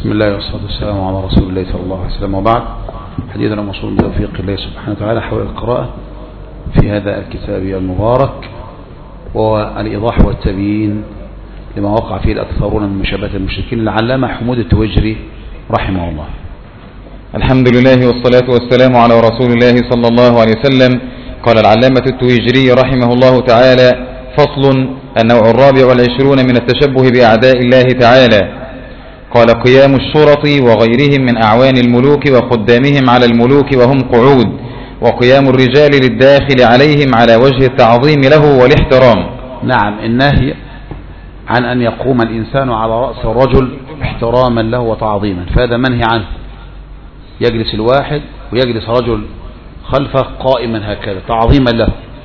بسم الله والصلاة والسلام على رسول الله صلى الله عليه وسلم، وبعد. حديثنا موصول بتوفيق الله سبحانه وتعالى حول القراءة في هذا الكتاب المبارك، وهو الإيضاح والتبيين لما وقع فيه الأكثرون من مشابهة المشركين، العلامة حمود التويجري رحمه الله. الحمد لله والصلاة والسلام على رسول الله صلى الله عليه وسلم. قال العلامة التويجري رحمه الله تعالى: فصل: النوع 24 من التشبه بأعداء الله تعالى. قال: قيام الشرط وغيرهم من أعوان الملوك وخدامهم على الملوك وهم قعود، وقيام الرجال للداخل عليهم على وجه التعظيم له والاحترام. نعم، النهي عن أن يقوم الإنسان على رأس الرجل احتراما له وتعظيما، فهذا منهي عنه. يجلس الواحد ويجلس رجل خلفه قائما هكذا تعظيما له،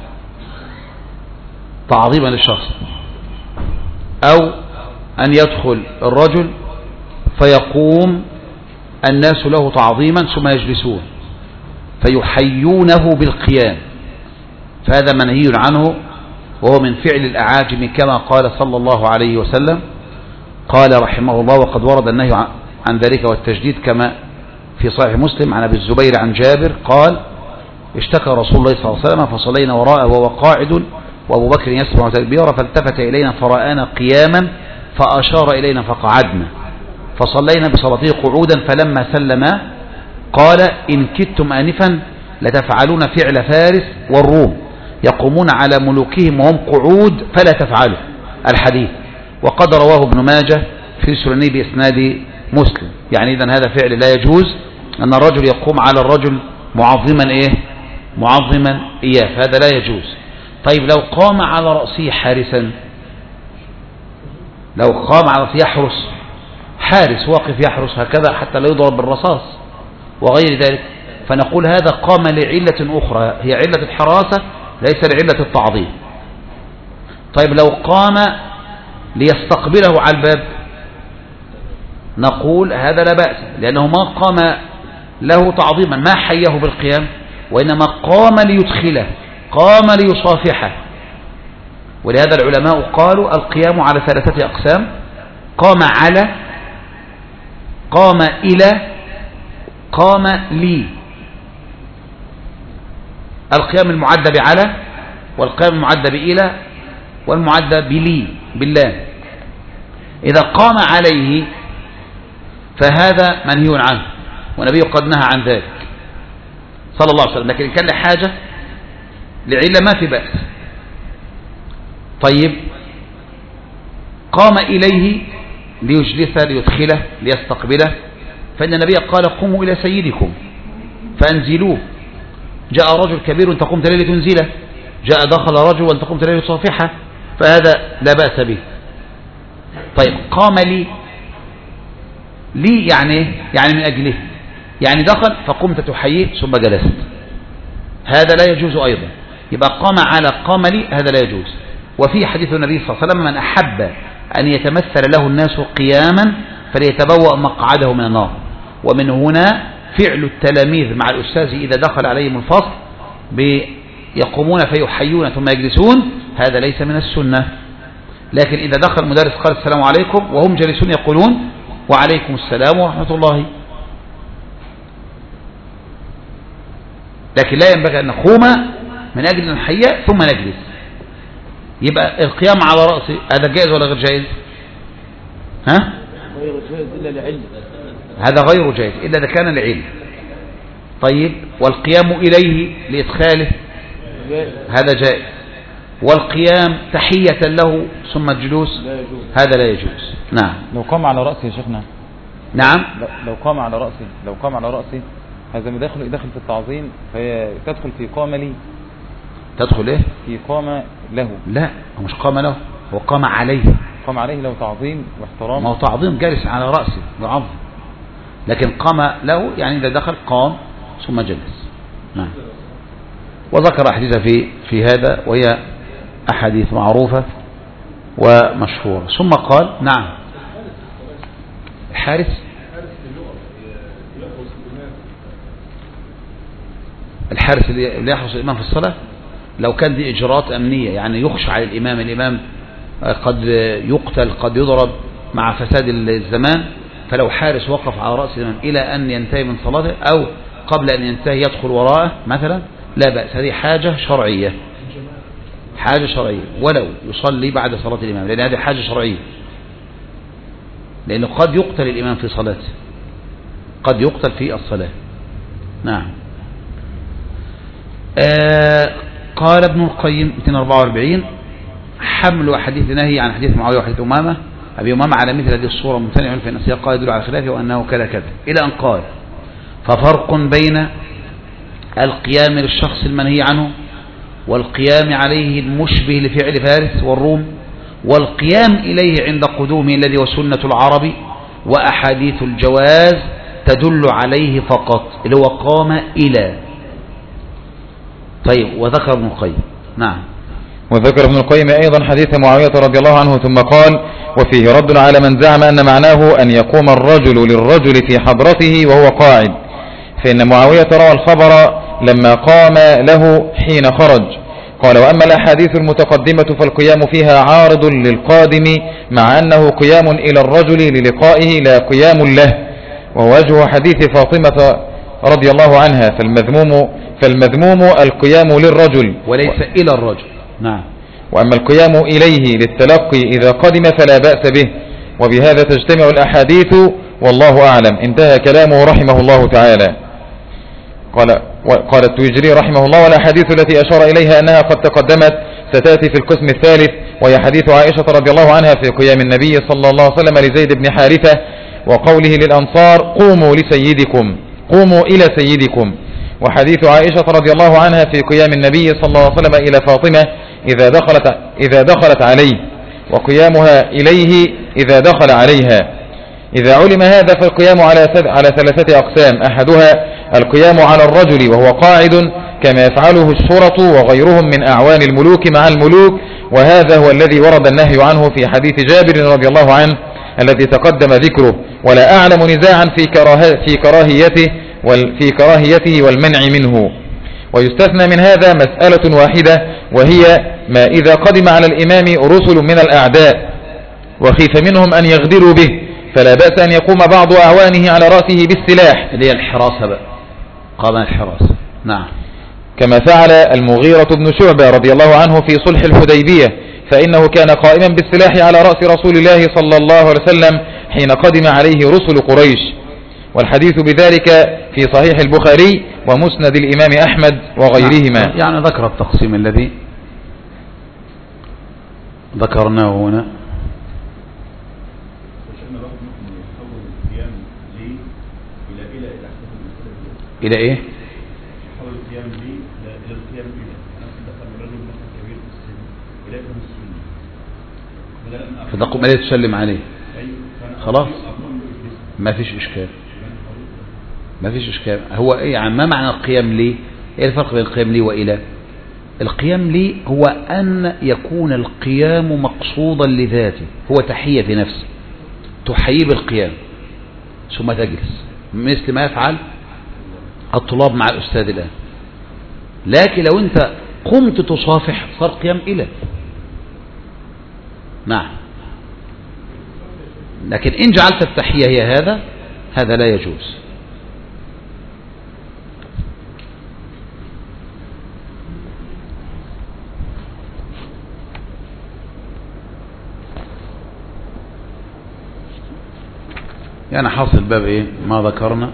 تعظيما للشخص، أو أن يدخل الرجل فيقوم الناس له تعظيما ثم يجلسون فيحيونه بالقيام، فهذا منهي عنه، وهو من فعل الأعاجم كما قال صلى الله عليه وسلم. قال رحمه الله: وقد ورد النهي عن ذلك والتجديد كما في صحيح مسلم عن أبي الزبير عن جابر قال: اشتكى رسول الله صلى الله عليه وسلم فصلينا وراءه وهو قاعد وأبو بكر يسمع تكبيرا، فالتفت إلينا فرآنا قياما فأشار إلينا فقعدنا، فصلينا بصلاته قعودا، فلما سلم قال: إن كدتم آنفا لتفعلون فعل فارس والروم يقومون على ملوكهم وهم قعود فلا تفعلوا. الحديث. وقد رواه ابن ماجه في سننه بإسناد مسلم. يعني إذن هذا فعل لا يجوز، أن الرجل يقوم على الرجل معظما إياه، فهذا لا يجوز. طيب لو قام على رأسه حارسا، لو قام على رأسه يحرس، حارس واقف يحرس هكذا حتى لا يضرب بالرصاص وغير ذلك، فنقول هذا قام لعلة أخرى هي علة الحراسة ليس لعلة التعظيم. طيب لو قام ليستقبله على الباب، نقول هذا لا بأس، لأنه ما قام له تعظيما، ما حيه بالقيام، وإنما قام ليدخله، قام ليصافحه. ولهذا العلماء قالوا القيام على 3 أقسام: قام على، قام إلى، قام لي. القيام المعد بعلى، والقيام المعد بإلى، والمعد بلي بالله. إذا قام عليه فهذا منهي عنه، والنبي قد نهى عن ذلك صلى الله عليه وسلم، لكن إن كان لحاجة لعلة ما في بأس. طيب قام إليه ليجلسه ليدخله ليستقبله، فإن النبي قال: قوموا إلى سيدكم فأنزلوه. جاء رجل كبير تقوم تليه لتنزله، جاء دخل رجل وأن تقوم تليه لتصافحه، فهذا لا بأس به. طيب قام لي يعني من أجله، يعني دخل فقمت تحييه ثم جلست، هذا لا يجوز أيضا. يبقى قام على، قام لي، هذا لا يجوز. وفي حديث النبي صلى الله عليه وسلم: من أحب أن يتمثل له الناس قياما فليتبوأ مقعده من النار. ومن هنا فعل التلاميذ مع الأستاذ إذا دخل عليهم الفصل يقومون فيحيون ثم يجلسون، هذا ليس من السنة. لكن إذا دخل المدرس قال: السلام عليكم، وهم جالسون يقولون: وعليكم السلام ورحمة الله. لكن لا ينبغي أن نقوم من أجل أن نحيي ثم نجلس. يبقى القيام على رأسه هذا جائز ولا غير جائز؟ غير جائز إلا لعلم. هذا غير جائز إلا إذا كان لعلم. طيب والقيام إليه لإدخاله هذا جائز، والقيام تحية له ثم الجلوس هذا لا يجوز. نعم. لو قام على رأسه يا شيخنا. نعم. لو قام على رأسه هذا داخل في التعظيم، فهي تدخل في قام لي. تدخل ايه؟ في قام له. لا، هو مش قام له، هو قام عليه. قام عليه له تعظيم واحترام. ما هو تعظيم جالس على رأسه يعظم، لكن قام له يعني إذا دخل قام ثم جلس. نعم. وذكر أحاديث في هذا، وهي أحاديث معروفة ومشهورة. ثم قال: نعم. الحارس اللي يحرس الإمام في الصلاة، لو كان دي إجراءات أمنية يعني يخشى على الإمام قد يقتل، قد يضرب مع فساد الزمان، فلو حارس وقف على رأس الإمام إلى أن ينتهي من صلاته أو قبل أن ينتهي يدخل وراءه مثلا لا بأس، هذه حاجة شرعية، حاجة شرعية، ولو يصلي بعد صلاة الإمام، لأن هذه حاجة شرعية، لأنه قد يقتل الإمام في صلاته، قد يقتل في الصلاة. نعم. قال ابن القيم 244 حمل أحاديث نهي عن حديث معاوية وحديث أمامة أبي أمامة على مثل هذه الصورة ممتنع في النسيق قال يدل على خلافه وأنه كذا كذا، إلى أن قال ففرق بين القيام للشخص المنهي عنه والقيام عليه المشبه لفعل فارس والروم والقيام إليه عند قدومه الذي هو سنة العرب وأحاديث الجواز تدل عليه فقط اللي هو قام إلى. طيب وذكر ابن القيم. نعم. وذكر ابن القيم أيضا حديث معاوية رضي الله عنه ثم قال وفيه رد على من زعم أن معناه أن يقوم الرجل للرجل في حضرته وهو قاعد، فإن معاوية روى الخبر لما قام له حين خرج. قال وأما الأحاديث المتقدمة فالقيام فيها عارض للقادم مع أنه قيام إلى الرجل للقائه لا قيام له، وهو وجه حديث فاطمة رضي الله عنها فالمذموم القيام للرجل وليس إلى الرجل. نعم. وأما القيام إليه للتلقي إذا قدم فلا بأس به، وبهذا تجتمع الأحاديث والله أعلم. انتهى كلامه رحمه الله تعالى. قال التويجري رحمه الله والأحاديث التي أشار إليها أنها قد تقدمت ستأتي في القسم الثالث، وهي حديث عائشة رضي الله عنها في قيام النبي صلى الله عليه وسلم لزيد بن حارثة وقوله للأنصار قوموا لسيدكم، قوموا إلى سيدكم، وحديث عائشة رضي الله عنها في قيام النبي صلى الله عليه وسلم إلى فاطمة إذا دخلت عليه، وقيامها إليه إذا دخل عليها. إذا علم هذا فالقيام على ثلاثة أقسام، أحدها القيام على الرجل وهو قاعد كما يفعله الشرط وغيرهم من أعوان الملوك مع الملوك، وهذا هو الذي ورد النهي عنه في حديث جابر رضي الله عنه الذي تقدم ذكره، ولا أعلم نزاعا في كراهيته والمنع منه. ويستثنى من هذا مسألة واحدة، وهي ما إذا قدم على الإمام رسل من الأعداء وخيف منهم أن يغدروا به فلا بأس أن يقوم بعض أعوانه على رأسه بالسلاح، اللي هي الحراسة بقى، قام الحراسة. نعم. كما فعل المغيرة بن شعبة رضي الله عنه في صلح الحديبية، فإنه كان قائما بالسلاح على رأس رسول الله صلى الله عليه وسلم حين قدم عليه رسل قريش، والحديث بذلك في صحيح البخاري ومسند الإمام أحمد وغيرهما. يعني ذكر التقسيم الذي ذكرناه هنا. إلى إيه؟ حول القيام لي إلى القيام إلى نفس دخل الرجل مثلا كبير في السن إلى ابن السن فتقوم عليه تسلم عليه. خلاص ما فيش إشكال، ما فيش إشكال. هو إيه يعني ما معنى القيام لي؟ إيه الفرق بين القيام لي وإلى؟ القيام لي هو أن يكون القيام مقصودا لذاته، هو تحية في نفسه، تحيي بالقيام ثم تجلس مثل ما يفعل الطلاب مع الأستاذ الآن. لكن لو أنت قمت تصافح صار قيام إلى. نعم. لكن إن جعلت التحية هي هذا لا يجوز. يعني حاصل باب إيه ما ذكرنا.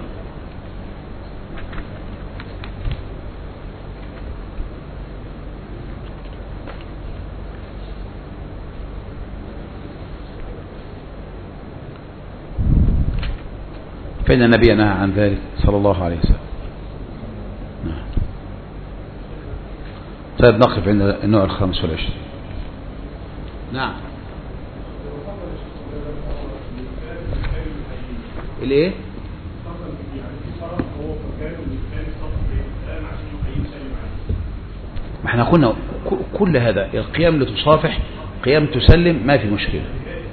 فإن النبي نهى عن ذلك صلى الله عليه وسلم. نعم. طيب نقف عند النوع 25. نعم. الايه؟ ما احنا قلنا كل هذا القيام لتصافح قيام تسلم ما في مشكلة.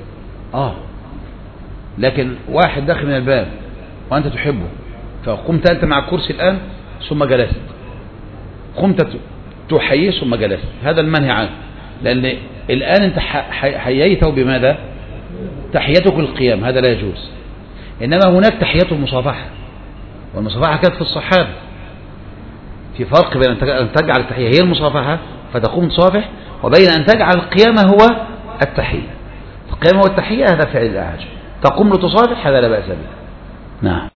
لكن واحد داخل من الباب وأنت تحبه فقمت أنت مع الكرسي الآن ثم جلست، قمت تحييه ثم جلست، هذا المنهي عنه، لأن الآن أنت حييته بماذا؟ تحيتك القيام، هذا لا يجوز. إنما هناك تحيات المصافحة، والمصافحة كانت في الصحابة. في فرق بين أن تجعل التحية هي المصافحة فتقوم تصافح، وبين أن تجعل القيامة هو التحية. القيامة هو التحية، هذا فعل الأعاجم. تقوم لتصافح، هذا لا بأس به. نعم.